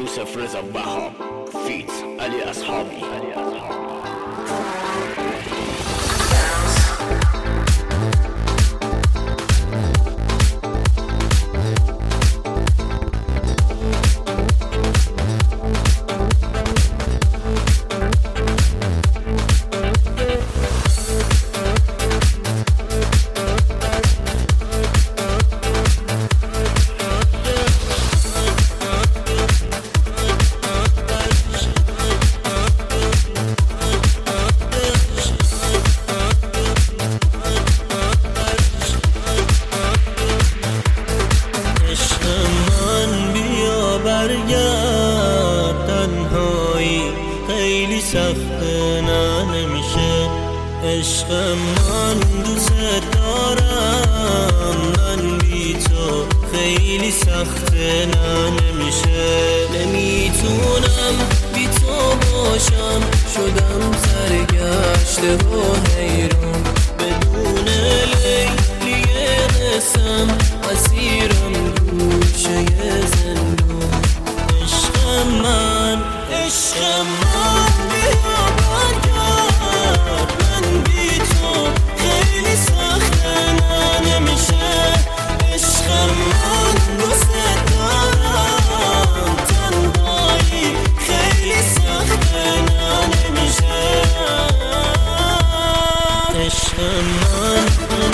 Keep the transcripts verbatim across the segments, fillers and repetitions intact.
یوسف رضا بهام فیت علی اصحابی خیلی سخته نه نمیشه عشق من دوست دارم من بی تو خیلی سخته نه نمیشه نمیتونم بی تو باشم شدم سرگشته و حیران بدون لیلی قسم اسیرم گوشه زندون عشق من عشق من بیا برگرد من بی تو خیلی سخته نه نمیشه عشق من دوست دارم تنهایی خیلی سخته نه نمیشه عشق من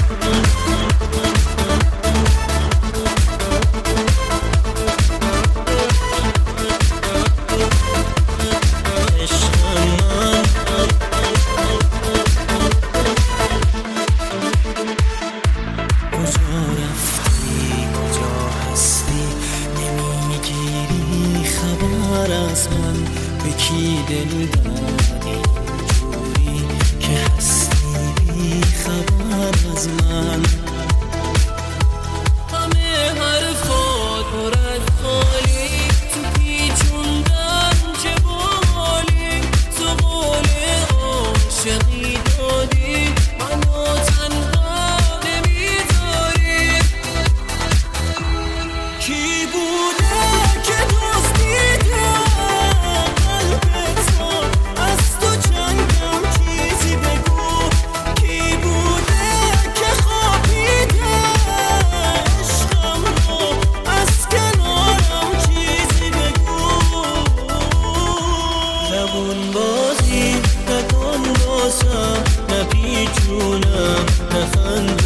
از من به کی دل دادی اینجوری که هستی بی خبر از من همه حرفات پر از خالی تو پیچوندن چه بالی تو قول عاشقی دادی منو تنها نمیذاری کی بوده که زبون بازی نکن باسم نپیچونم نخند